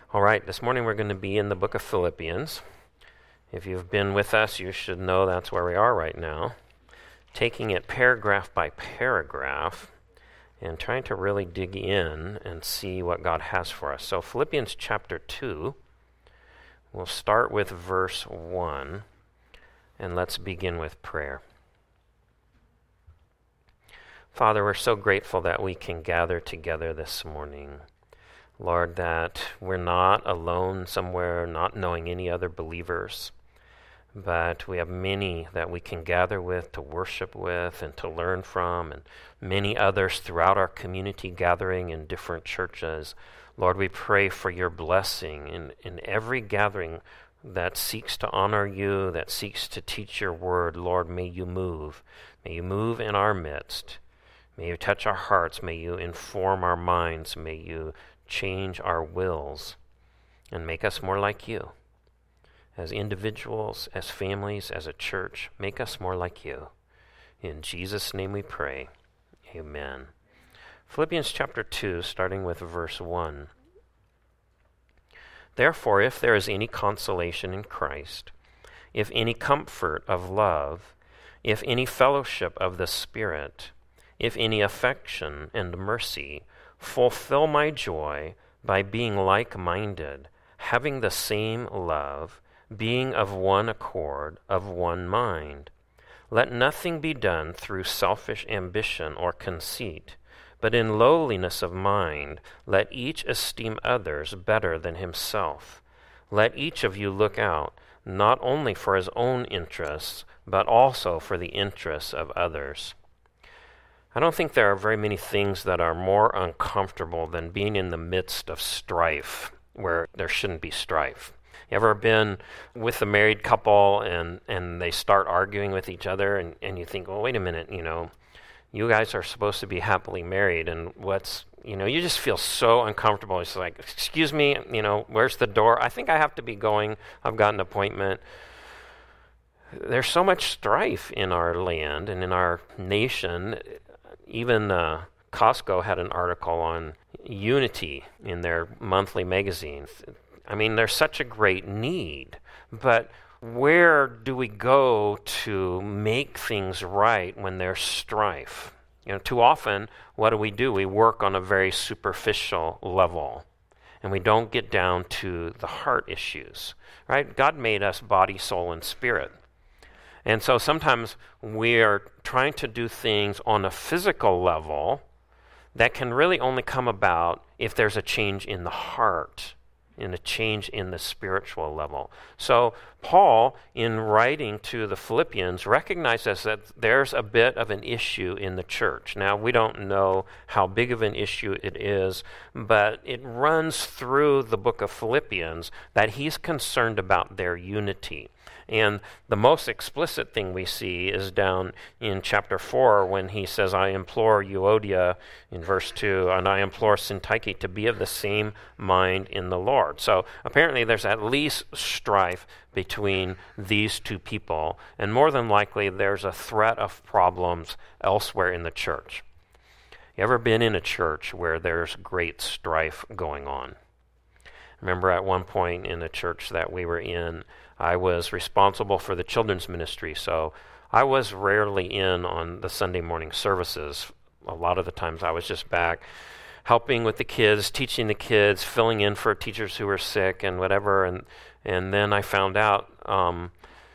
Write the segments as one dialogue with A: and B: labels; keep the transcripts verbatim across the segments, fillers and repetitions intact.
A: All right, this morning we're going to be in the book of Philippians. If you've been with us, you should know that's where we are right now, taking it paragraph by paragraph and trying to really dig in and see what God has for us. So Philippians chapter two, we'll start with verse one, and let's begin with prayer. Father, we're so grateful that we can gather together this morning. Lord, that we're not alone somewhere, not knowing any other believers, but we have many that we can gather with, to worship with, and to learn from, and many others throughout our community gathering in different churches. Lord, we pray for your blessing in, in every gathering that seeks to honor you, that seeks to teach your word. Lord, may you move. May you move in our midst. May you touch our hearts. May you inform our minds. May you change our wills and make us more like you. As individuals, as families, as a church, make us more like you. In Jesus' name we pray. Amen. Philippians chapter two, starting with verse one. Therefore, if there is any consolation in Christ, if any comfort of love, if any fellowship of the Spirit, if any affection and mercy, fulfill my joy by being like-minded, having the same love, being of one accord, of one mind. Let nothing be done through selfish ambition or conceit, but in lowliness of mind, let each esteem others better than himself. Let each of you look out, not only for his own interests, but also for the interests of others. I don't think there are very many things that are more uncomfortable than being in the midst of strife where there shouldn't be strife. You ever been with a married couple and, and they start arguing with each other and, and you think, well, wait a minute, you know, you guys are supposed to be happily married, and what's, you know, you just feel so uncomfortable. It's like, excuse me, you know, where's the door? I think I have to be going. I've got an appointment. There's so much strife in our land and in our nation. Even uh, Costco had an article on unity in their monthly magazine. I mean, there's such a great need, but where do we go to make things right when there's strife? You know, too often, what do we do? We work on a very superficial level, and we don't get down to the heart issues, right? God made us body, soul, and spirit. And so sometimes we are trying to do things on a physical level that can really only come about if there's a change in the heart, in a change in the spiritual level. So Paul, in writing to the Philippians, recognizes that there's a bit of an issue in the church. Now, we don't know how big of an issue it is, but it runs through the book of Philippians that he's concerned about their unity. And the most explicit thing we see is down in chapter four when he says, I implore Euodia, in verse two, and I implore Syntyche to be of the same mind in the Lord. So apparently there's at least strife between these two people, and more than likely there's a threat of problems elsewhere in the church. You ever been in a church where there's great strife going on? I remember at one point in a church that we were in, I was responsible for the children's ministry, so I was rarely in on the Sunday morning services. A lot of the times I was just back helping with the kids, teaching the kids, filling in for teachers who were sick and whatever. And, and then I found out um,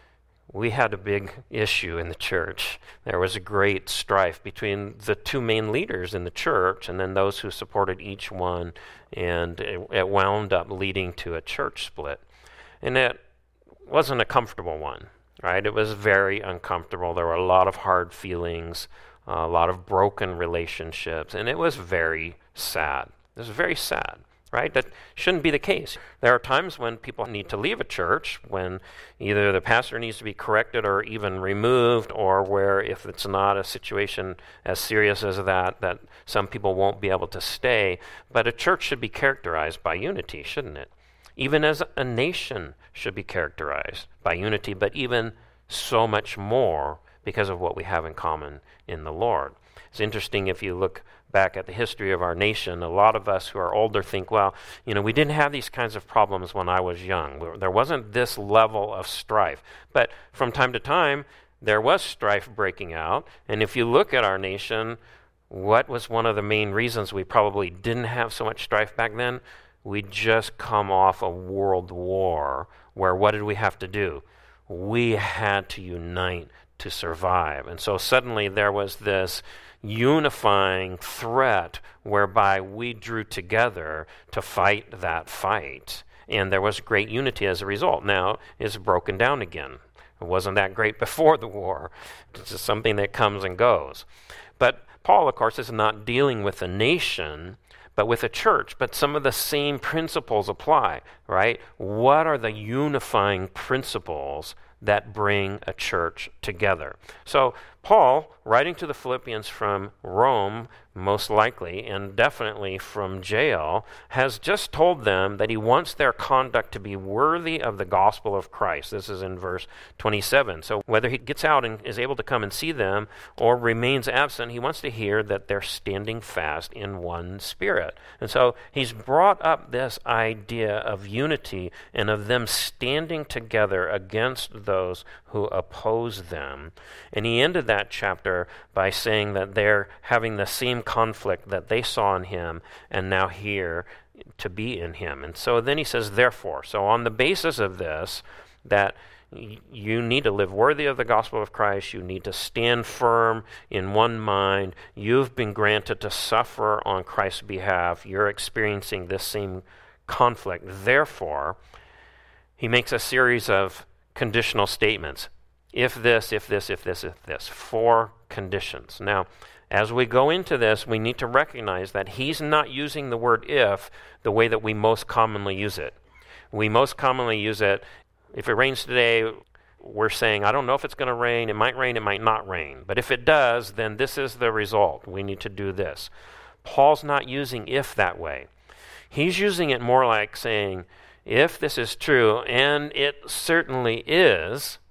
A: we had a big issue in the church. There was a great strife between the two main leaders in the church and then those who supported each one, and it, it wound up leading to a church split. And it wasn't a comfortable one, right? It was very uncomfortable. There were a lot of hard feelings, uh, a lot of broken relationships, and it was very sad. It was very sad, right? That shouldn't be the case. There are times when people need to leave a church, when either the pastor needs to be corrected or even removed, or where if it's not a situation as serious as that, that some people won't be able to stay. But a church should be characterized by unity, shouldn't it? Even as a nation should be characterized by unity, but even so much more because of what we have in common in the Lord. It's interesting if you look back at the history of our nation, a lot of us who are older think, well, you know, we didn't have these kinds of problems when I was young. There wasn't this level of strife. But from time to time, there was strife breaking out. And if you look at our nation, what was one of the main reasons we probably didn't have so much strife back then? We'd just come off a world war where what did we have to do? We had to unite to survive. And so suddenly there was this unifying threat whereby we drew together to fight that fight. And there was great unity as a result. Now it's broken down again. It wasn't that great before the war. It's just something that comes and goes. But Paul, of course, is not dealing with a nation, but with a church. But some of the same principles apply, right? What are the unifying principles that bring a church together? So Paul, writing to the Philippians from Rome, most likely, and definitely from jail, has just told them that he wants their conduct to be worthy of the gospel of Christ. This is in verse twenty-seven. So whether he gets out and is able to come and see them or remains absent, he wants to hear that they're standing fast in one spirit. And so he's brought up this idea of unity and of them standing together against those who oppose them. And he ended that chapter by saying that they're having the same conflict that they saw in him and now here to be in him. And so then he says, therefore, so on the basis of this, that y- you need to live worthy of the gospel of Christ, you need to stand firm in one mind, you've been granted to suffer on Christ's behalf, you're experiencing this same conflict. Therefore, he makes a series of conditional statements. If this, if this, if this, if this. Four conditions. Now, as we go into this, we need to recognize that he's not using the word if the way that we most commonly use it. We most commonly use it, if it rains today, we're saying, I don't know if it's going to rain, it might rain, it might not rain. But if it does, then this is the result. We need to do this. Paul's not using if that way. He's using it more like saying, if this is true, and it certainly is,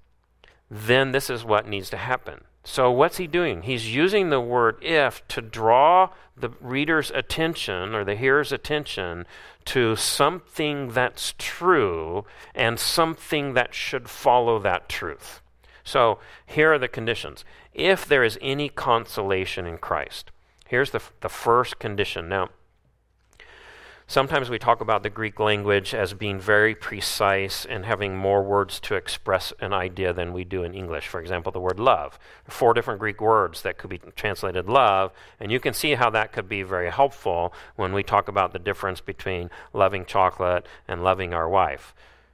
A: then this is what needs to happen. So what's he doing? He's using the word if to draw the reader's attention or the hearer's attention to something that's true and something that should follow that truth. So here are the conditions. If there is any consolation in Christ, here's the, the first condition. Now, sometimes we talk about the Greek language as being very precise and having more words to express an idea than we do in English. For example, the word love. Four different Greek words that could be translated love, and you can see how that could be very helpful when we talk about the difference between loving chocolate and loving our wife.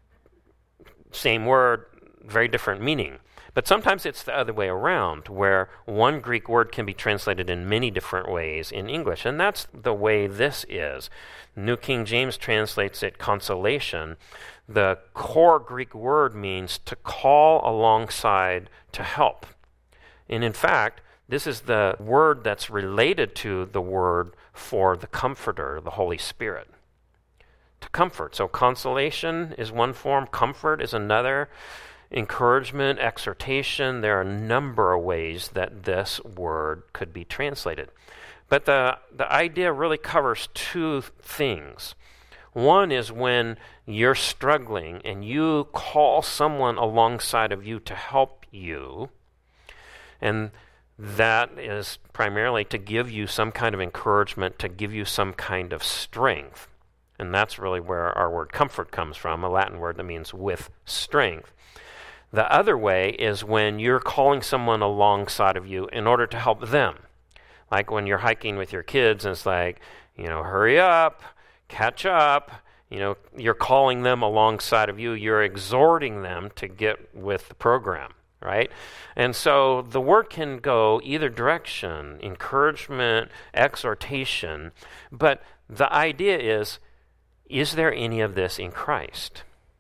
A: Same word, very different meaning. But sometimes it's the other way around, where one Greek word can be translated in many different ways in English, and that's the way this is. New King James translates it consolation. The core Greek word means to call alongside to help. And in fact, this is the word that's related to the word for the Comforter, the Holy Spirit. To comfort. So consolation is one form, comfort is another. Encouragement, exhortation, there are a number of ways that this word could be translated. But the, the idea really covers two things. One is when you're struggling and you call someone alongside of you to help you, and that is primarily to give you some kind of encouragement, to give you some kind of strength. And that's really where our word comfort comes from, a Latin word that means with strength. The other way is when you're calling someone alongside of you in order to help them. Like when you're hiking with your kids and it's like, you know, hurry up, catch up. You know, you're calling them alongside of you. You're exhorting them to get with the program, right? And so the word can go either direction, encouragement, exhortation. But the idea is, is there any of this in Christ?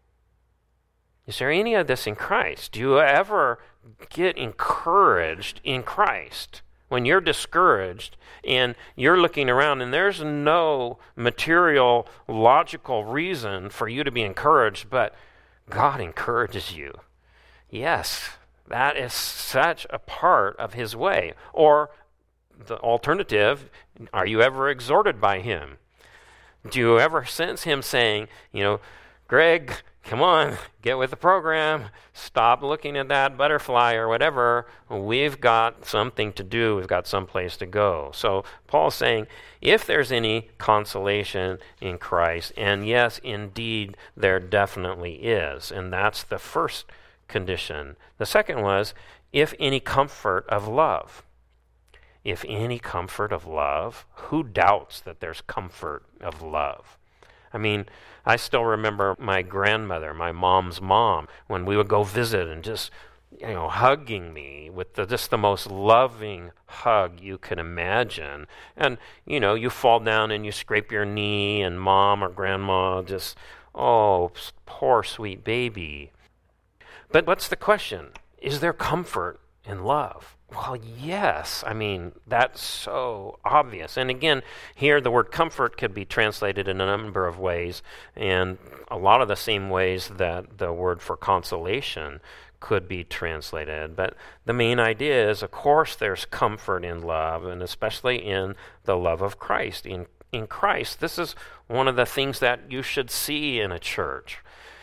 A: Is there any of this in Christ? Do you ever get encouraged in Christ? When you're discouraged and you're looking around and there's no material, logical reason for you to be encouraged, but God encourages you. Yes, that is such a part of His way. Or the alternative, are you ever exhorted by him? Do you ever sense him saying, you know, Greg, come on, get with the program. Stop looking at that butterfly or whatever. We've got something to do. We've got someplace to go. So Paul's saying, if there's any consolation in Christ, and yes, indeed, there definitely is. And that's the first condition. The second was, if any comfort of love. If any comfort of love, who doubts that there's comfort of love? I mean, I still remember my grandmother, my mom's mom, when we would go visit and just, you know, hugging me with the, just the most loving hug you could imagine. And, you know, you fall down and you scrape your knee, and mom or grandma just, oh, poor sweet baby. But what's the question? Is there comfort in love? Well, yes. I mean, that's so obvious. And again, here the word comfort could be translated in a number of ways, and a lot of the same ways that the word for consolation could be translated. But the main idea is, of course, there's comfort in love, and especially in the love of Christ. In, in Christ, this is one of the things that you should see in a church.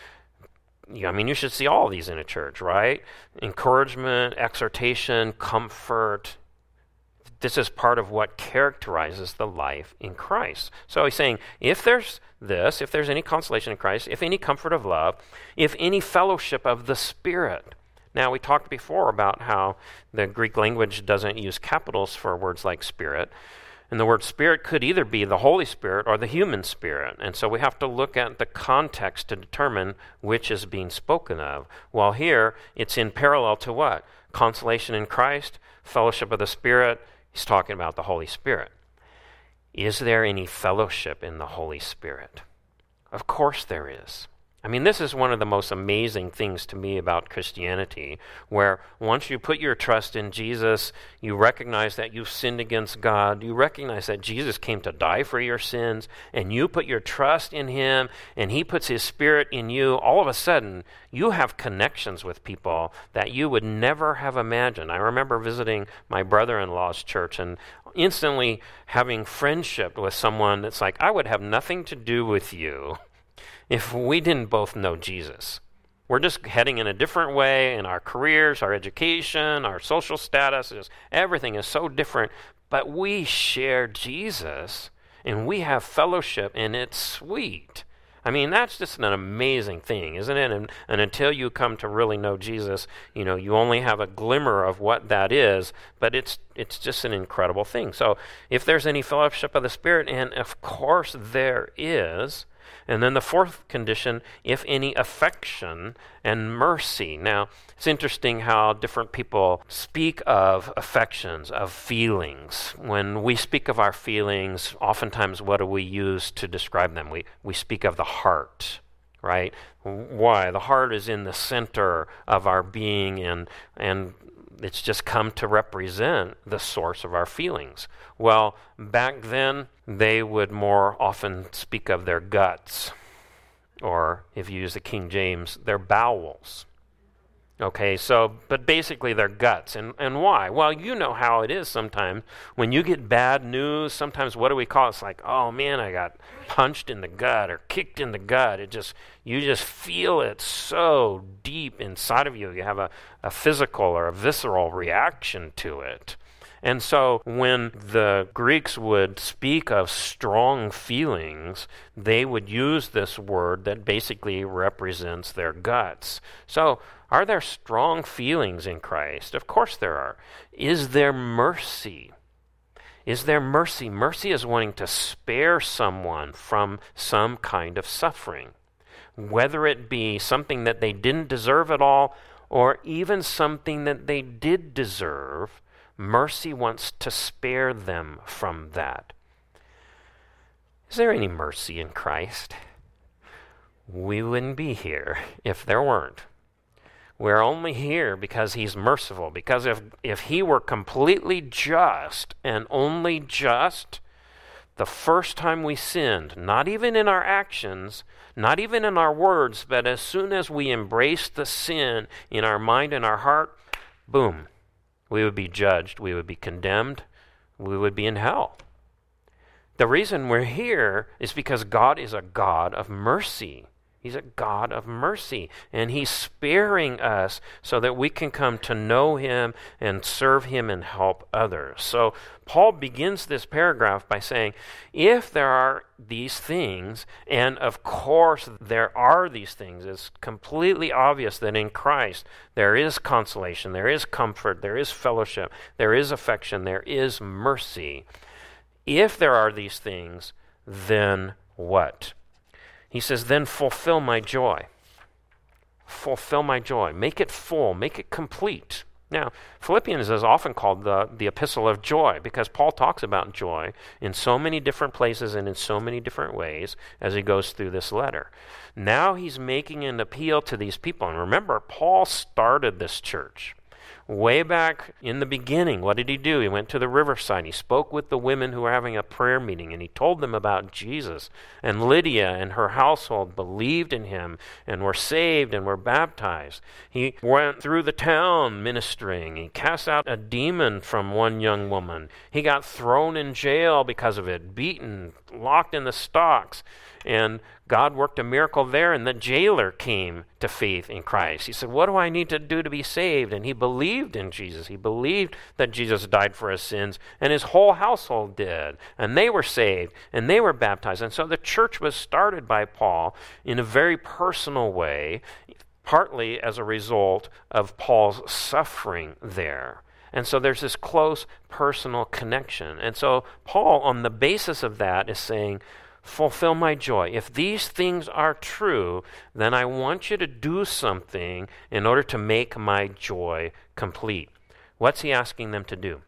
A: I mean, you should see all of these in a church, right? Encouragement, exhortation, comfort. This is part of what characterizes the life in Christ. So he's saying, if there's this, if there's any consolation in Christ, if any comfort of love, if any fellowship of the Spirit. Now, we talked before about how the Greek language doesn't use capitals for words like Spirit. And the word Spirit could either be the Holy Spirit or the human spirit. And so we have to look at the context to determine which is being spoken of. While here, it's in parallel to what? Consolation in Christ, fellowship of the Spirit. He's talking about the Holy Spirit. Is there any fellowship in the Holy Spirit? Of course there is. I mean, this is one of the most amazing things to me about Christianity, where once you put your trust in Jesus, you recognize that you've sinned against God, you recognize that Jesus came to die for your sins, and you put your trust in him, and he puts his Spirit in you. All of a sudden, you have connections with people that you would never have imagined. I remember visiting my brother-in-law's church and instantly having friendship with someone that's like, I would have nothing to do with you if we didn't both know Jesus. We're just heading in a different way in our careers, our education, our social status. Is, everything is so different. But we share Jesus, and we have fellowship, and it's sweet. I mean, that's just an amazing thing, isn't it? And, and until you come to really know Jesus, you know, you only have a glimmer of what that is, but it's it's just an incredible thing. So if there's any fellowship of the Spirit, and of course there is. And then the fourth condition, if any affection and mercy. Now, it's interesting how different people speak of affections, of feelings. When we speak of our feelings, oftentimes what do we use to describe them? We, we speak of the heart, right? Why? The heart is in the center of our being, and and it's just come to represent the source of our feelings. Well, back then, they would more often speak of their guts, or if you use the King James, their bowels. Okay, so, but basically their guts. And, and why? Well, you know how it is sometimes. When you get bad news, sometimes what do we call it? It's like, oh man, I got punched in the gut or kicked in the gut. It just, you just feel it so deep inside of you. You have a, a physical or a visceral reaction to it. And so when the Greeks would speak of strong feelings, they would use this word that basically represents their guts. So, are there strong feelings in Christ? Of course there are. Is there mercy? Is there mercy? Mercy is wanting to spare someone from some kind of suffering, whether it be something that they didn't deserve at all, or even something that they did deserve. Mercy wants to spare them from that. Is there any mercy in Christ? We wouldn't be here if there weren't. We're only here because he's merciful. Because if, if he were completely just and only just, the first time we sinned, not even in our actions, not even in our words, but as soon as we embraced the sin in our mind and our heart, boom, we would be judged, we would be condemned, we would be in hell. The reason we're here is because God is a God of mercy. He's a God of mercy, and he's sparing us so that we can come to know him and serve him and help others. So Paul begins this paragraph by saying, if there are these things, and of course there are these things, it's completely obvious that in Christ there is consolation, there is comfort, there is fellowship, there is affection, there is mercy. If there are these things, then what? He says, then fulfill my joy. Fulfill my joy. Make it full. Make it complete. Now, Philippians is often called the, the epistle of joy because Paul talks about joy in so many different places and in so many different ways as he goes through this letter. Now he's making an appeal to these people. And remember, Paul started this church. Way back in the beginning, what did he do? He went to the riverside. He spoke with the women who were having a prayer meeting, and he told them about Jesus. And Lydia and her household believed in him and were saved and were baptized. He went through the town ministering. He cast out a demon from one young woman. He got thrown in jail because of it, beaten, locked in the stocks. And God worked a miracle there, and the jailer came to faith in Christ. He said, what do I need to do to be saved? And he believed in Jesus. He believed that Jesus died for his sins, and his whole household did. And they were saved, and they were baptized. And so the church was started by Paul in a very personal way, partly as a result of Paul's suffering there. And so there's this close personal connection. And so Paul, on the basis of that, is saying, fulfill my joy. If these things are true, then I want you to do something in order to make my joy complete. What's he asking them to do?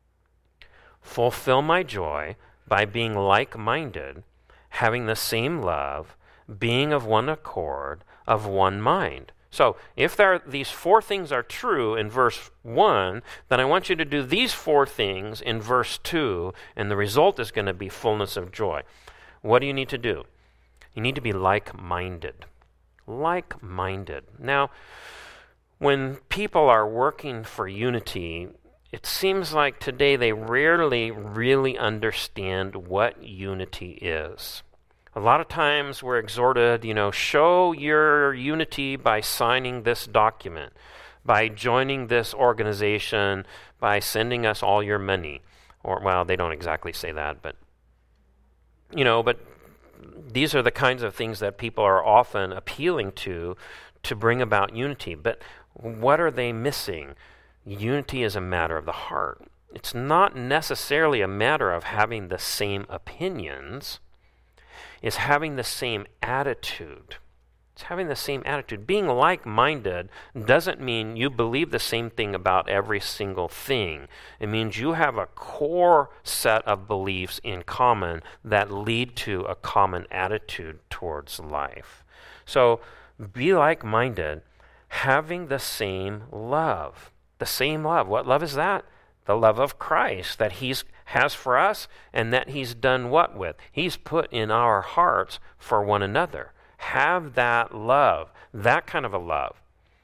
A: Fulfill my joy by being like-minded, having the same love, being of one accord, of one mind. So if there are, these four things are true in verse one, then I want you to do these four things in verse two, and the result is going to be fullness of joy. What do you need to do? You need to be like-minded. Like-minded. Now, when people are working for unity, it seems like today they rarely really understand what unity is. A lot of times we're exhorted, you know, show your unity by signing this document, by joining this organization, by sending us all your money. Or, well, they don't exactly say that, but You know, but these are the kinds of things that people are often appealing to to bring about unity. But what are they missing? Unity is a matter of the heart. It's not necessarily a matter of having the same opinions. It's having the same attitude. It's having the same attitude. Being like-minded doesn't mean you believe the same thing about every single thing. It means you have a core set of beliefs in common that lead to a common attitude towards life. So be like-minded, having the same love. The same love. What love is that? The love of Christ that he has for us and that he's done what with? He's put in our hearts for one another. Have that love, that kind of a love.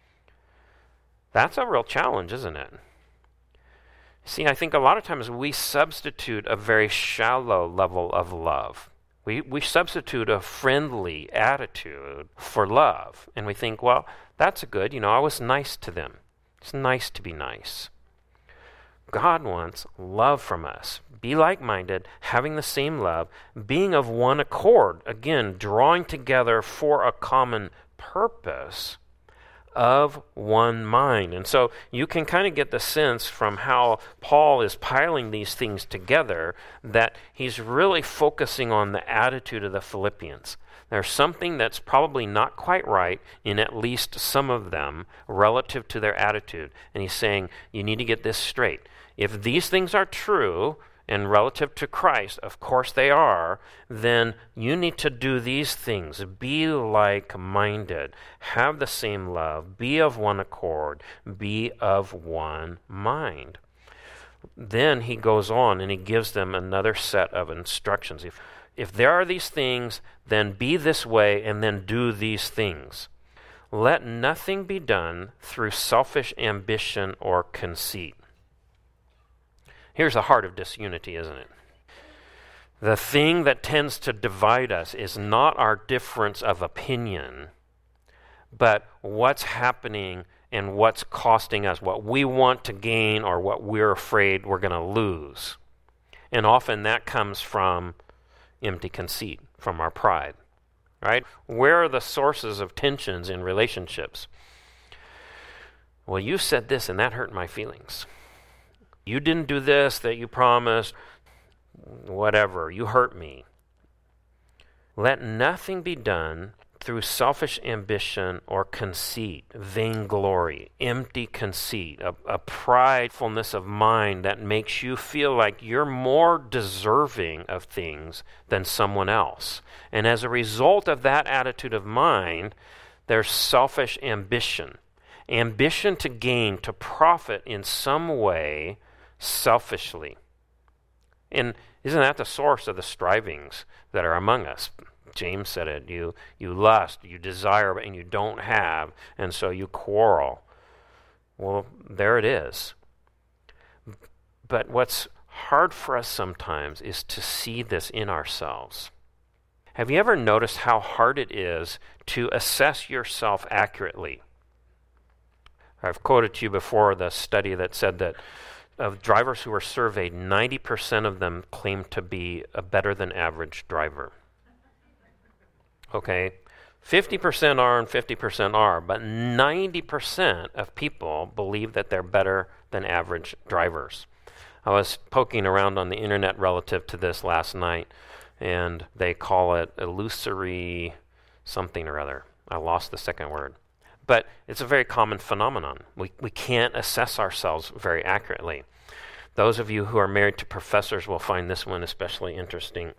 A: That's a real challenge, isn't it? See, I think a lot of times we substitute a very shallow level of love. We we substitute a friendly attitude for love. And we think, well, that's good. You know, I was nice to them. It's nice to be nice. God wants love from us. Be like-minded, having the same love, being of one accord. Again, drawing together for a common purpose, of one mind. And so you can kind of get the sense from how Paul is piling these things together that he's really focusing on the attitude of the Philippians. There's something that's probably not quite right in at least some of them relative to their attitude. And he's saying, you need to get this straight. If these things are true, and relative to Christ, of course they are, then you need to do these things. Be like-minded. Have the same love. Be of one accord. Be of one mind. Then he goes on and he gives them another set of instructions. If, if there are these things, then be this way and then do these things. Let nothing be done through selfish ambition or conceit. Here's the heart of disunity, isn't it? The thing that tends to divide us is not our difference of opinion, but what's happening and what's costing us, what we want to gain or what we're afraid we're going to lose. And often that comes from empty conceit, from our pride, right? Where are the sources of tensions in relationships? Well, you said this and that hurt my feelings. You didn't do this that you promised. Whatever, you hurt me. Let nothing be done through selfish ambition or conceit, vainglory, empty conceit, a, a pridefulness of mind that makes you feel like you're more deserving of things than someone else. And as a result of that attitude of mind, there's selfish ambition. Ambition to gain, to profit in some way selfishly. And isn't that the source of the strivings that are among us? James said it, you you lust, you desire, and you don't have, and so you quarrel. Well, there it is. But what's hard for us sometimes is to see this in ourselves. Have you ever noticed how hard it is to assess yourself accurately? I've quoted to you before the study that said that of drivers who were surveyed, ninety percent of them claimed to be a better than average driver. Okay, fifty percent are and fifty percent are, but ninety percent of people believe that they're better than average drivers. I was poking around on the internet relative to this last night, and they call it illusory something or other. I lost the second word. But it's a very common phenomenon. We we can't assess ourselves very accurately. Those of you who are married to professors will find this one especially interesting.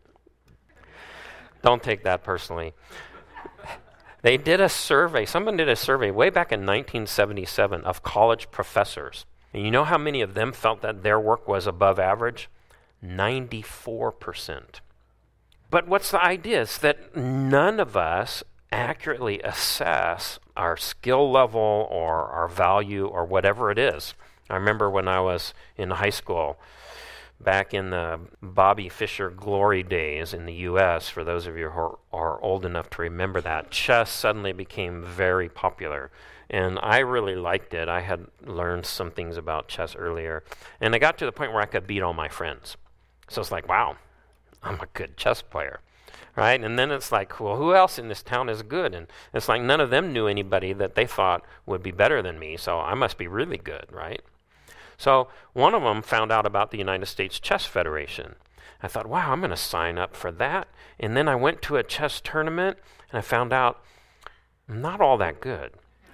A: Don't take that personally. They did a survey, someone did a survey way back in nineteen seventy-seven of college professors. And you know how many of them felt that their work was above average? ninety-four percent. But what's the idea? Is that none of us accurately assess our skill level or our value or whatever it is. I remember when I was in high school, back in the Bobby Fischer glory days in the U S, for those of you who are, are old enough to remember that, chess suddenly became very popular. And I really liked it. I had learned some things about chess earlier. And I got to the point where I could beat all my friends. So it's like, wow, I'm a good chess player. Right? And then it's like, well, who else in this town is good? And it's like none of them knew anybody that they thought would be better than me, so I must be really good, right? So one of them found out about the United States Chess Federation. I thought, wow, I'm going to sign up for that. And then I went to a chess tournament, and I found out I'm not all that good.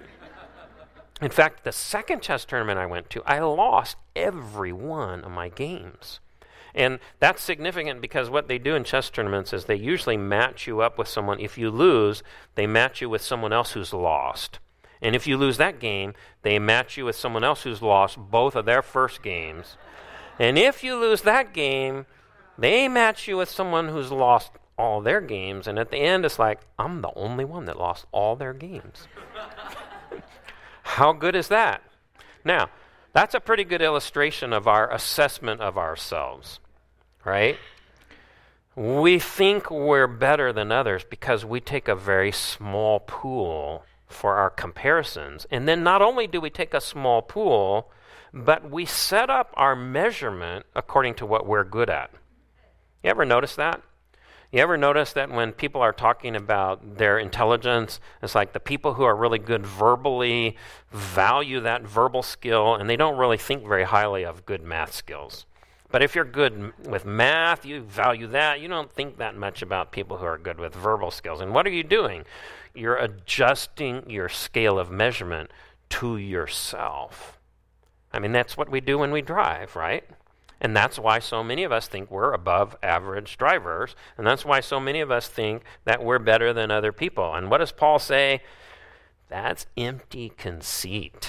A: In fact, the second chess tournament I went to, I lost every one of my games. And that's significant because what they do in chess tournaments is they usually match you up with someone. If you lose, they match you with someone else who's lost. And if you lose that game, they match you with someone else who's lost both of their first games. And if you lose that game, they match you with someone who's lost all their games. And at the end, it's like, I'm the only one that lost all their games. How good is that? Now, that's a pretty good illustration of our assessment of ourselves. Right? We think we're better than others because we take a very small pool for our comparisons. And then not only do we take a small pool, but we set up our measurement according to what we're good at. You ever notice that? You ever notice that when people are talking about their intelligence, it's like the people who are really good verbally value that verbal skill, and they don't really think very highly of good math skills. But if you're good m- with math, you value that. You don't think that much about people who are good with verbal skills. And what are you doing? You're adjusting your scale of measurement to yourself. I mean, that's what we do when we drive, right? And that's why so many of us think we're above average drivers. And that's why so many of us think that we're better than other people. And what does Paul say? That's empty conceit.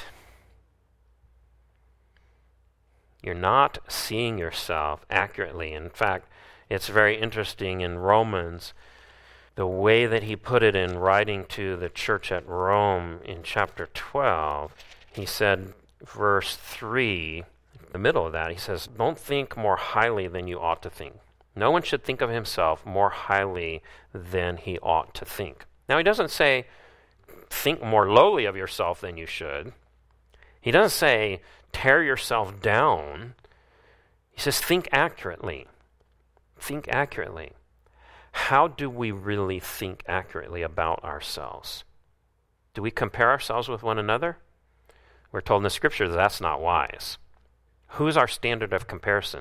A: You're not seeing yourself accurately. In fact, it's very interesting in Romans, the way that he put it in writing to the church at Rome in chapter twelve. He said, verse three, the middle of that. He says, don't think more highly than you ought to think. No one should think of himself more highly than he ought to think. Now, he doesn't say, think more lowly of yourself than you should. He doesn't say, tear yourself down. He says, think accurately. Think accurately. How do we really think accurately about ourselves? Do we compare ourselves with one another? We're told in the scripture that that's not wise. Who's our standard of comparison?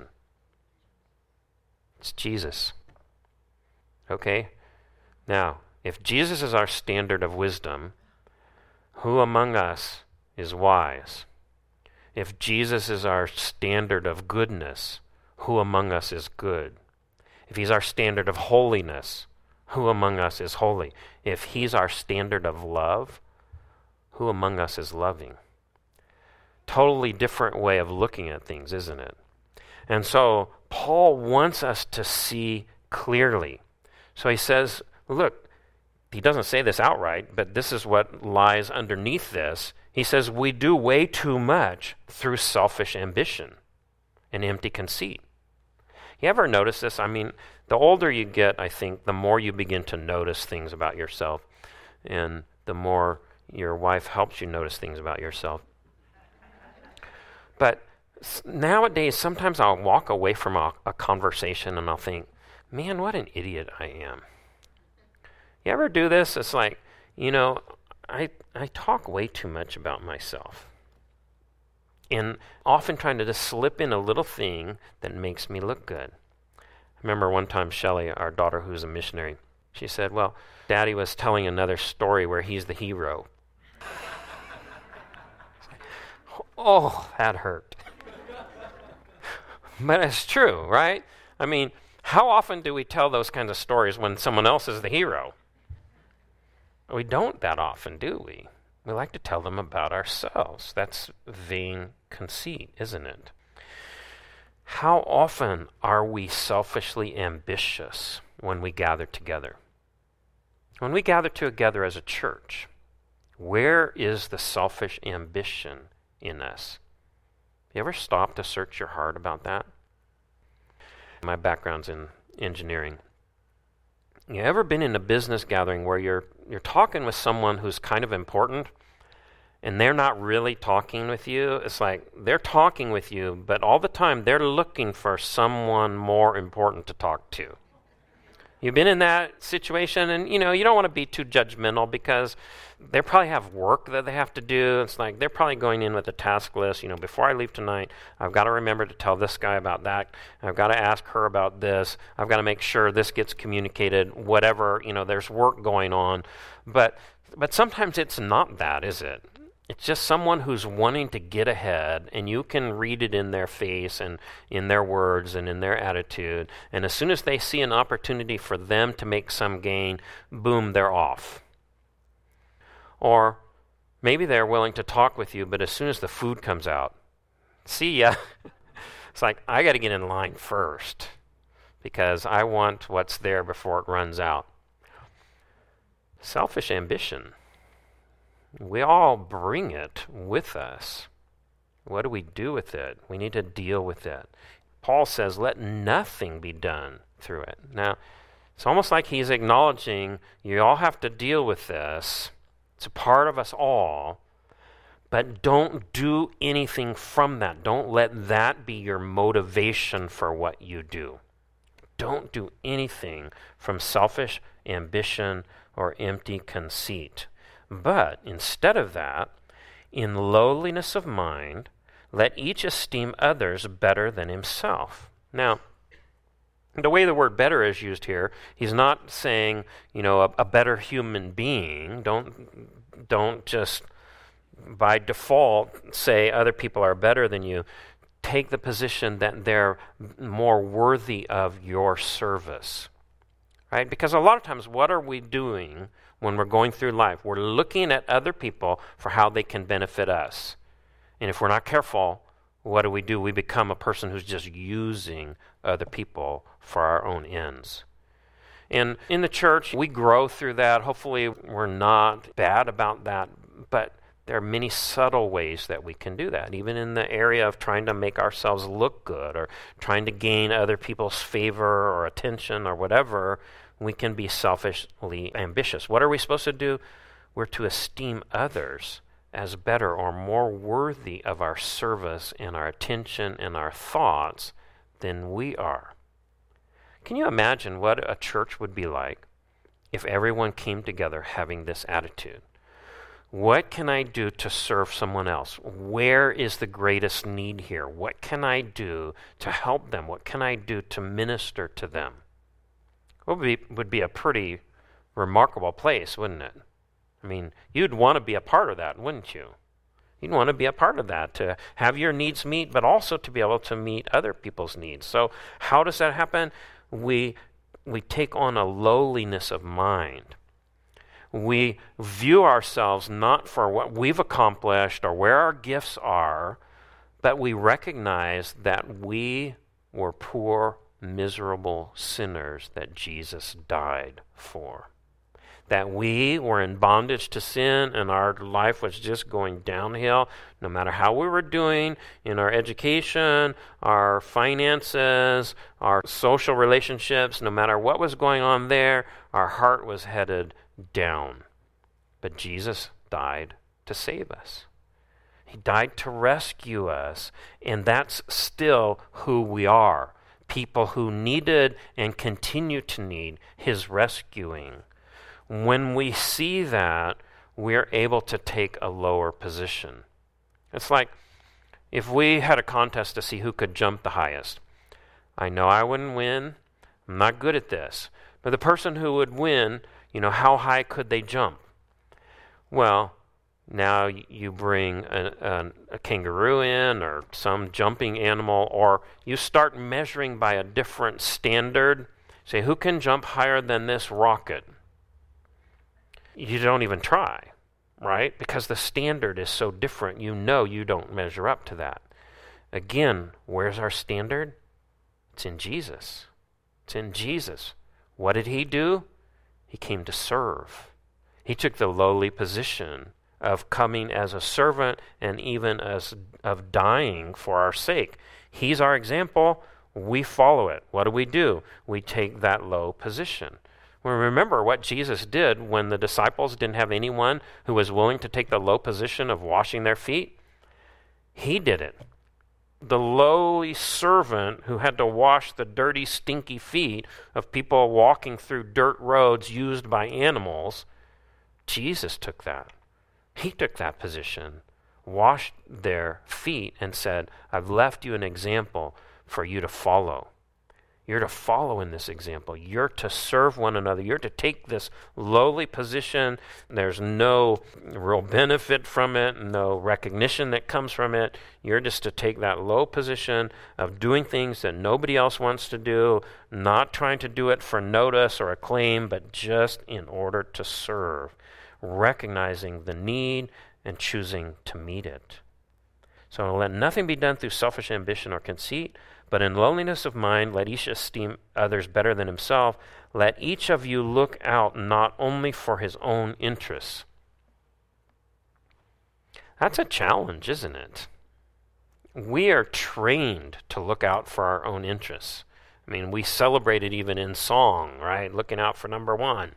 A: It's Jesus. Okay? Now, if Jesus is our standard of wisdom, who among us is wise? If Jesus is our standard of goodness, who among us is good? If he's our standard of holiness, who among us is holy? If he's our standard of love, who among us is loving? Totally different way of looking at things, isn't it? And so Paul wants us to see clearly. So he says, look, he doesn't say this outright, but this is what lies underneath this. He says, we do way too much through selfish ambition and empty conceit. You ever notice this? I mean, the older you get, I think, the more you begin to notice things about yourself, and the more your wife helps you notice things about yourself. But s- nowadays, sometimes I'll walk away from a, a conversation and I'll think, man, what an idiot I am. You ever do this? It's like, you know, I I talk way too much about myself. And often trying to just slip in a little thing that makes me look good. I remember one time Shelley, our daughter who's a missionary, she said, well, Daddy was telling another story where he's the hero. Oh, that hurt. But it's true, right? I mean, how often do we tell those kinds of stories when someone else is the hero? We don't that often, do we? We like to tell them about ourselves. That's vain conceit, isn't it? How often are we selfishly ambitious when we gather together? When we gather together as a church, where is the selfish ambition in us? You ever stop to search your heart about that? My background's in engineering. You ever been in a business gathering where you're you're talking with someone who's kind of important and they're not really talking with you? It's like they're talking with you, but all the time they're looking for someone more important to talk to. You've been in that situation, and you know, you don't want to be too judgmental because they probably have work that they have to do. It's like they're probably going in with a task list. You know, before I leave tonight, I've got to remember to tell this guy about that. I've got to ask her about this. I've got to make sure this gets communicated, whatever, you know, there's work going on. But but sometimes it's not that, is it? It's just someone who's wanting to get ahead, and you can read it in their face and in their words and in their attitude. And as soon as they see an opportunity for them to make some gain, boom, they're off. Or maybe they're willing to talk with you, but as soon as the food comes out, see ya. It's like, I got to get in line first because I want what's there before it runs out. Selfish ambition. We all bring it with us. What do we do with it? We need to deal with it. Paul says, let nothing be done through it. Now, it's almost like he's acknowledging you all have to deal with this. It's a part of us all. But don't do anything from that. Don't let that be your motivation for what you do. Don't do anything from selfish ambition or empty conceit. But instead of that, in lowliness of mind, let each esteem others better than himself. Now, the way the word better is used here, he's not saying, you know, a, a better human being. Don't, don't just by default say other people are better than you. Take the position that they're more worthy of your service. Right? Because a lot of times, what are we doing when we're going through life? We're looking at other people for how they can benefit us. And if we're not careful, what do we do? We become a person who's just using other people for our own ends. And in the church, we grow through that. Hopefully, we're not bad about that. But There are many subtle ways that we can do that, even in the area of trying to make ourselves look good or trying to gain other people's favor or attention or whatever. We can be selfishly ambitious. What are we supposed to do? We're to esteem others as better or more worthy of our service and our attention and our thoughts than we are. Can you imagine what a church would be like if everyone came together having this attitude? What can I do to serve someone else? Where is the greatest need here? What can I do to help them? What can I do to minister to them? It would be, would be a pretty remarkable place, wouldn't it? I mean, you'd want to be a part of that, wouldn't you? You'd want to be a part of that, to have your needs meet, but also to be able to meet other people's needs. So how does that happen? We, we take on a lowliness of mind. We view ourselves not for what we've accomplished or where our gifts are, but we recognize that we were poor, miserable sinners that Jesus died for. That we were in bondage to sin and our life was just going downhill, no matter how we were doing in our education, our finances, our social relationships, no matter what was going on there, our heart was headed down. But Jesus died to save us. He died to rescue us, and that's still who we are. People who needed and continue to need His rescuing. When we see that, we're able to take a lower position. It's like if we had a contest to see who could jump the highest. I know I wouldn't win. I'm not good at this. But the person who would win, you know, how high could they jump? Well, now you bring a, a, a kangaroo in or some jumping animal, or you start measuring by a different standard. Say, who can jump higher than this rocket? You don't even try, right? Because the standard is so different. You know you don't measure up to that. Again, where's our standard? It's in Jesus. It's in Jesus. What did He do? He came to serve. He took the lowly position of coming as a servant and even as of dying for our sake. He's our example. We follow it. What do we do? We take that low position. Well, remember what Jesus did when the disciples didn't have anyone who was willing to take the low position of washing their feet. He did it. The lowly servant who had to wash the dirty, stinky feet of people walking through dirt roads used by animals, Jesus took that. He took that position, washed their feet, and said, I've left you an example for you to follow. You're to follow in this example. You're to serve one another. You're to take this lowly position. There's no real benefit from it, no recognition that comes from it. You're just to take that low position of doing things that nobody else wants to do, not trying to do it for notice or acclaim, but just in order to serve, recognizing the need and choosing to meet it. So let nothing be done through selfish ambition or conceit, but in lowliness of mind, let each esteem others better than himself. Let each of you look out not only for his own interests. That's a challenge, isn't it? We are trained to look out for our own interests. I mean, we celebrate it even in song, right? Looking out for number one.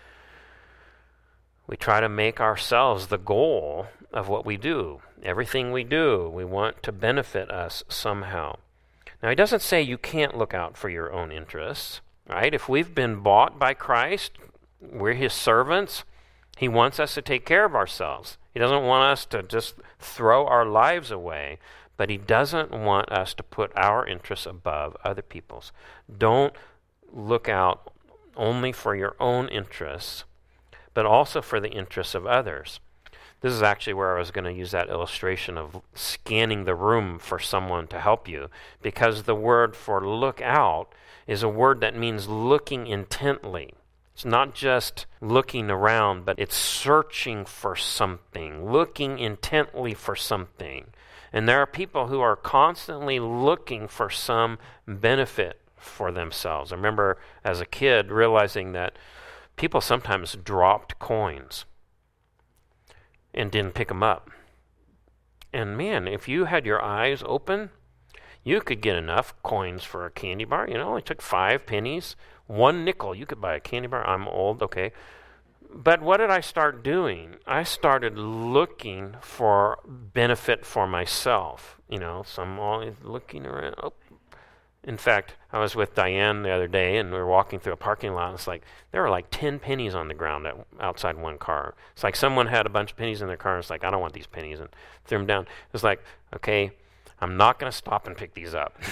A: We try to make ourselves the goal of what we do. Everything we do, we want to benefit us somehow. Now, he doesn't say you can't look out for your own interests, right? If we've been bought by Christ, we're his servants. He wants us to take care of ourselves. He doesn't want us to just throw our lives away, but he doesn't want us to put our interests above other people's. Don't look out only for your own interests, but also for the interests of others. This is actually where I was going to use that illustration of scanning the room for someone to help you, because the word for look out is a word that means looking intently. It's not just looking around, but it's searching for something, looking intently for something. And there are people who are constantly looking for some benefit for themselves. I remember as a kid realizing that people sometimes dropped coins. and didn't pick them up. And man, if you had your eyes open, you could get enough coins for a candy bar. You know, it only took five pennies, one nickel. You could buy a candy bar. I'm old, okay. But what did I start doing? I started looking for benefit for myself. You know, so I'm always looking around. Oh. In fact, I was with Diane the other day, and we were walking through a parking lot, and it's like, there were like ten pennies on the ground at, outside one car. It's like someone had a bunch of pennies in their car, and it's like, I don't want these pennies, and threw them down. It's like, okay, I'm not going to stop and pick these up.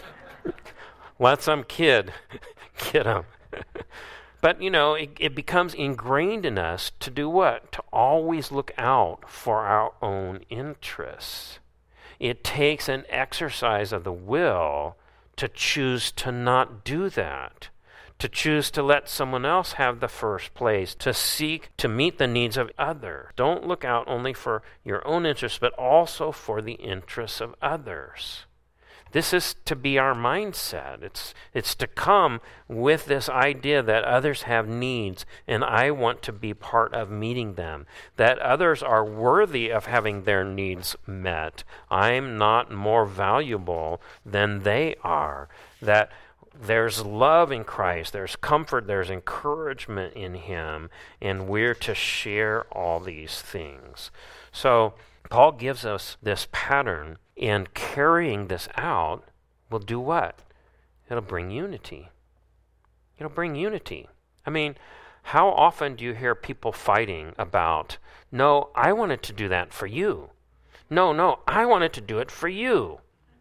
A: Let some kid get them. But, you know, it, it becomes ingrained in us to do what? To always look out for our own interests. It takes an exercise of the will to choose to not do that, to choose to let someone else have the first place, to seek to meet the needs of others. Don't look out only for your own interests, but also for the interests of others. This is to be our mindset. It's it's to come with this idea that others have needs and I want to be part of meeting them, that others are worthy of having their needs met. I'm not more valuable than they are, that there's love in Christ, there's comfort, there's encouragement in Him, and we're to share all these things. So Paul gives us this pattern, and carrying this out will do what? It'll bring unity. It'll bring unity. I mean, how often do you hear people fighting about, no, I wanted to do that for you. No, no, I wanted to do it for you.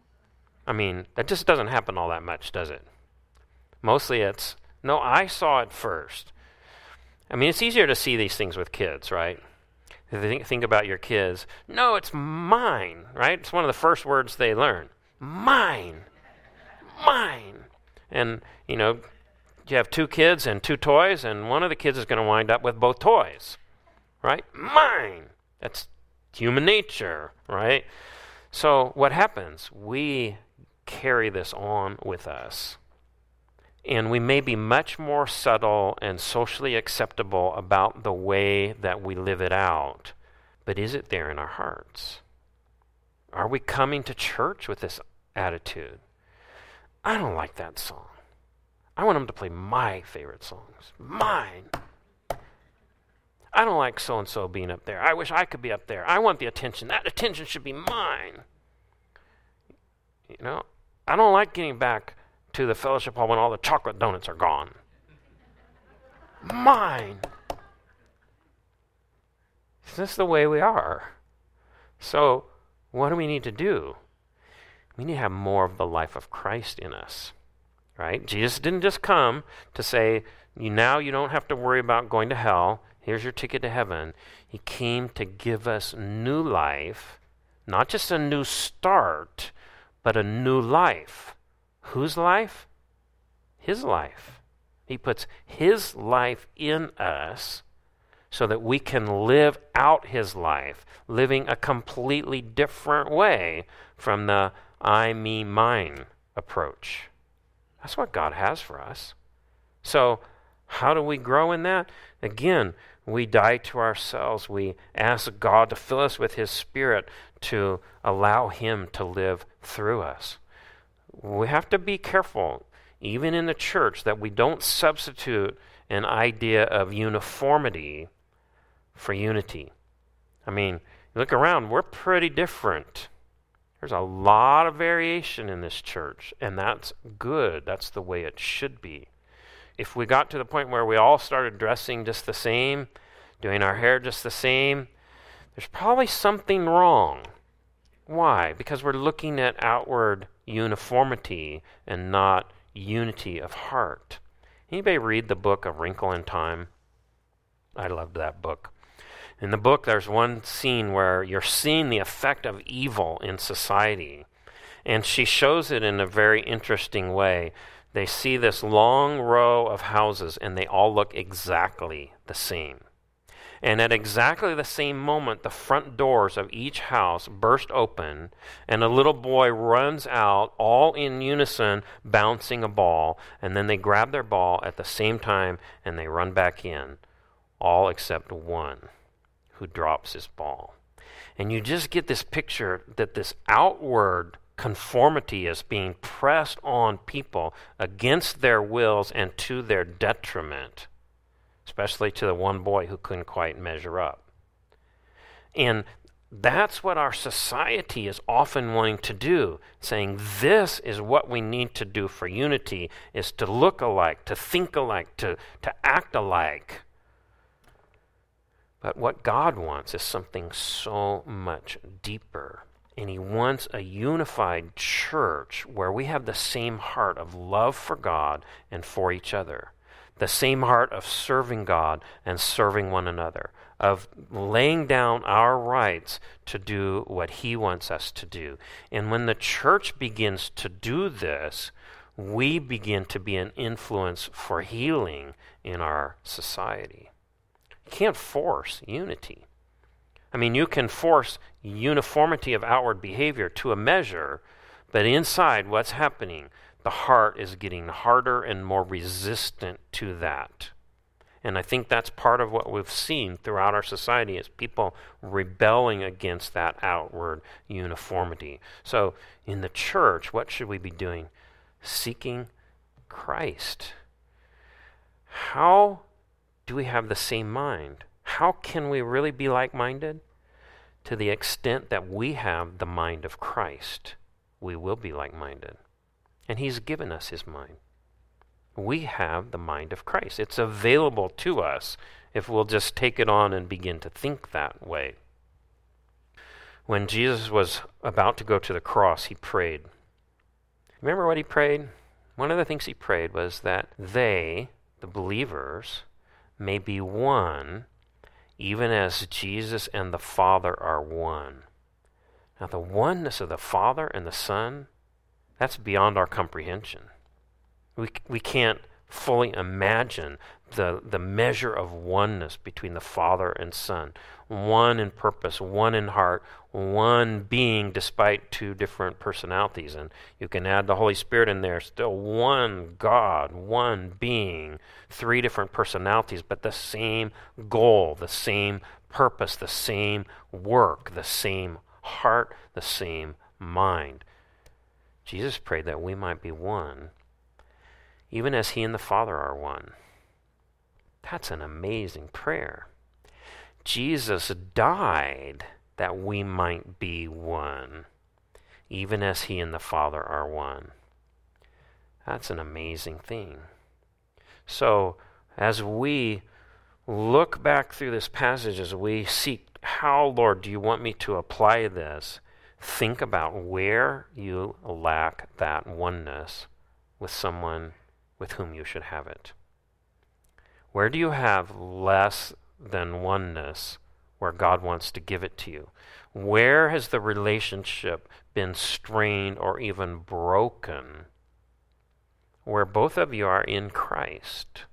A: I mean, that just doesn't happen all that much, does it? Mostly it's, no, I saw it first. I mean, it's easier to see these things with kids, right? Think, think about your kids. No, it's mine, right? It's one of the first words they learn. Mine. Mine. And, you know, you have two kids and two toys, and one of the kids is going to wind up with both toys, right? Mine. That's human nature, right? So what happens? We carry this on with us. And we may be much more subtle and socially acceptable about the way that we live it out. But is it there in our hearts? Are we coming to church with this attitude? I don't like that song. I want them to play my favorite songs. Mine. I don't like so-and-so being up there. I wish I could be up there. I want the attention. That attention should be mine. You know, I don't like getting back to the fellowship hall when all the chocolate donuts are gone. Mine. Is this the way we are? So, what do we need to do? We need to have more of the life of Christ in us, right? Jesus didn't just come to say, you now you don't have to worry about going to hell. Here's your ticket to heaven. He came to give us new life, not just a new start, but a new life. Whose life? His life. He puts His life in us so that we can live out His life, living a completely different way from the I, me, mine approach. That's what God has for us. So how do we grow in that? Again, we die to ourselves. We ask God to fill us with His Spirit to allow Him to live through us. We have to be careful, even in the church, that we don't substitute an idea of uniformity for unity. I mean, look around, we're pretty different. There's a lot of variation in this church, and that's good. That's the way it should be. If we got to the point where we all started dressing just the same, doing our hair just the same, there's probably something wrong. Why? Because we're looking at outward uniformity and not unity of heart. Anybody read the book A Wrinkle in Time? I loved that book. In the book, there's one scene where you're seeing the effect of evil in society, and she shows it in a very interesting way. They see this long row of houses, and they all look exactly the same. And at exactly the same moment, the front doors of each house burst open, and a little boy runs out, all in unison, bouncing a ball, and then they grab their ball at the same time, and they run back in, all except one, who drops his ball. And you just get this picture that this outward conformity is being pressed on people against their wills and to their detriment, especially to the one boy who couldn't quite measure up. And that's what our society is often wanting to do, saying this is what we need to do for unity, is to look alike, to think alike, to, to act alike. But what God wants is something so much deeper. And he wants a unified church where we have the same heart of love for God and for each other, the same heart of serving God and serving one another, of laying down our rights to do what he wants us to do. And when the church begins to do this, we begin to be an influence for healing in our society. You can't force unity. I mean, you can force uniformity of outward behavior to a measure, but inside what's happening? The heart is getting harder and more resistant to that. And I think that's part of what we've seen throughout our society is people rebelling against that outward uniformity. So in the church, what should we be doing? Seeking Christ. How do we have the same mind? How can we really be like-minded? To the extent that we have the mind of Christ, we will be like-minded. And he's given us his mind. We have the mind of Christ. It's available to us if we'll just take it on and begin to think that way. When Jesus was about to go to the cross, he prayed. Remember what he prayed? One of the things he prayed was that they, the believers, may be one, even as Jesus and the Father are one. Now, the oneness of the Father and the Son, that's beyond our comprehension. We we can't fully imagine the, the measure of oneness between the Father and Son. One in purpose, one in heart, one being despite two different personalities. And you can add the Holy Spirit in there, still one God, one being, three different personalities, but the same goal, the same purpose, the same work, the same heart, the same mind. Jesus prayed that we might be one, even as he and the Father are one. That's an amazing prayer. Jesus died that we might be one, even as he and the Father are one. That's an amazing thing. So, as we look back through this passage, as we seek, how, Lord, do you want me to apply this? Think about where you lack that oneness with someone with whom you should have it. Where do you have less than oneness where God wants to give it to you? Where has the relationship been strained or even broken where both of you are in Christ?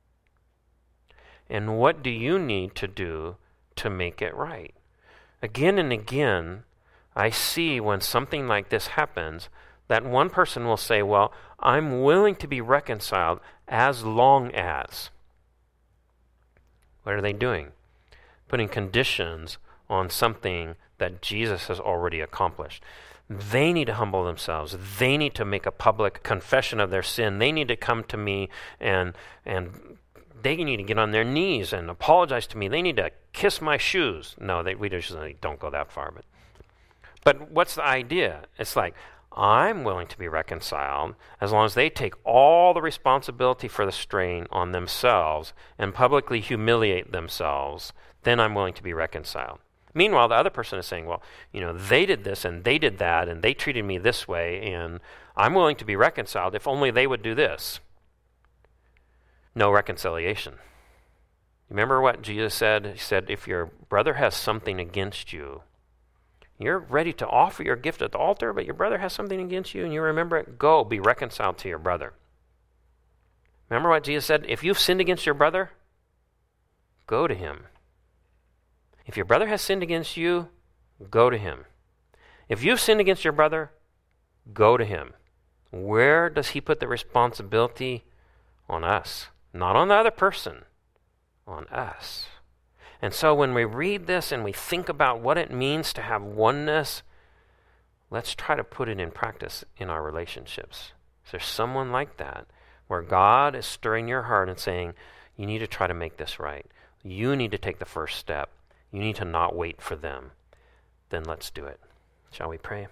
A: And what do you need to do to make it right? Again and again, I see when something like this happens that one person will say, well, I'm willing to be reconciled as long as. What are they doing? Putting conditions on something that Jesus has already accomplished. They need to humble themselves. They need to make a public confession of their sin. They need to come to me and and they need to get on their knees and apologize to me. They need to kiss my shoes. No, they, we just don't go that far. But, but what's the idea? It's like, I'm willing to be reconciled as long as they take all the responsibility for the strain on themselves and publicly humiliate themselves. Then I'm willing to be reconciled. Meanwhile, the other person is saying, well, you know, they did this and they did that and they treated me this way and I'm willing to be reconciled if only they would do this. No reconciliation. Remember what Jesus said? He said, if your brother has something against you, you're ready to offer your gift at the altar, but your brother has something against you and you remember it, go be reconciled to your brother. Remember what Jesus said? If you've sinned against your brother, go to him. If your brother has sinned against you, go to him. If you've sinned against your brother, go to him. Where does he put the responsibility? On us. Not on the other person. On us. And so when we read this and we think about what it means to have oneness, let's try to put it in practice in our relationships. Is there someone like that where God is stirring your heart and saying, you need to try to make this right. You need to take the first step. You need to not wait for them. Then let's do it. Shall we pray?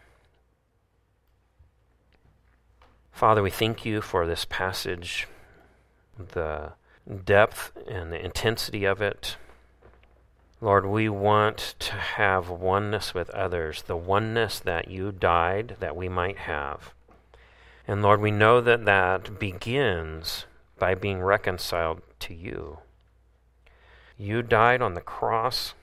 A: Father, we thank you for this passage, the depth and the intensity of it. Lord, we want to have oneness with others, the oneness that you died that we might have. And Lord, we know that that begins by being reconciled to you. You died on the cross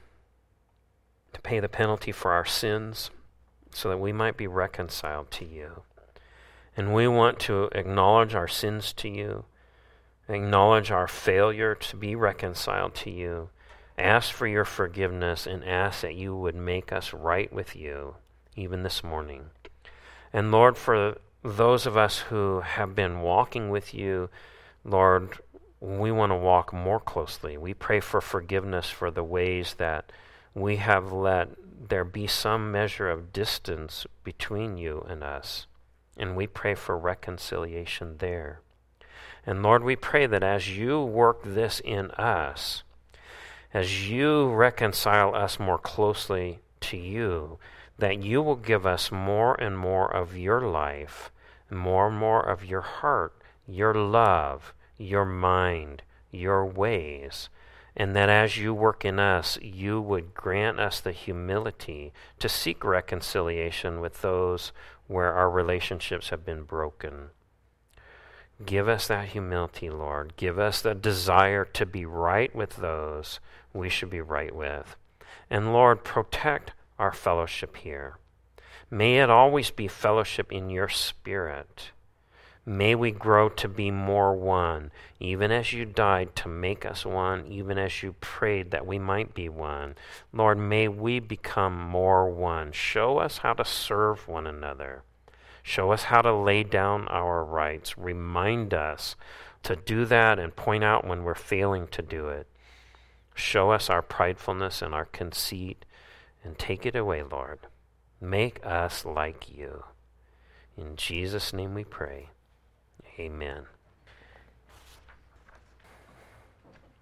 A: to pay the penalty for our sins so that we might be reconciled to you. And we want to acknowledge our sins to you, acknowledge our failure to be reconciled to you, ask for your forgiveness, and ask that you would make us right with you, even this morning. And Lord, for those of us who have been walking with you, Lord, we want to walk more closely. We pray for forgiveness for the ways that we have let there be some measure of distance between you and us. And we pray for reconciliation there. And Lord, we pray that as you work this in us, as you reconcile us more closely to you, that you will give us more and more of your life, more and more of your heart, your love, your mind, your ways, and that as you work in us, you would grant us the humility to seek reconciliation with those where our relationships have been broken. Give us that humility, Lord. Give us the desire to be right with those we should be right with. And Lord, protect our fellowship here. May it always be fellowship in your Spirit. May we grow to be more one, even as you died to make us one, even as you prayed that we might be one. Lord, may we become more one. Show us how to serve one another. Show us how to lay down our rights. Remind us to do that and point out when we're failing to do it. Show us our pridefulness and our conceit, and take it away, Lord. Make us like you. In Jesus' name we pray. Amen.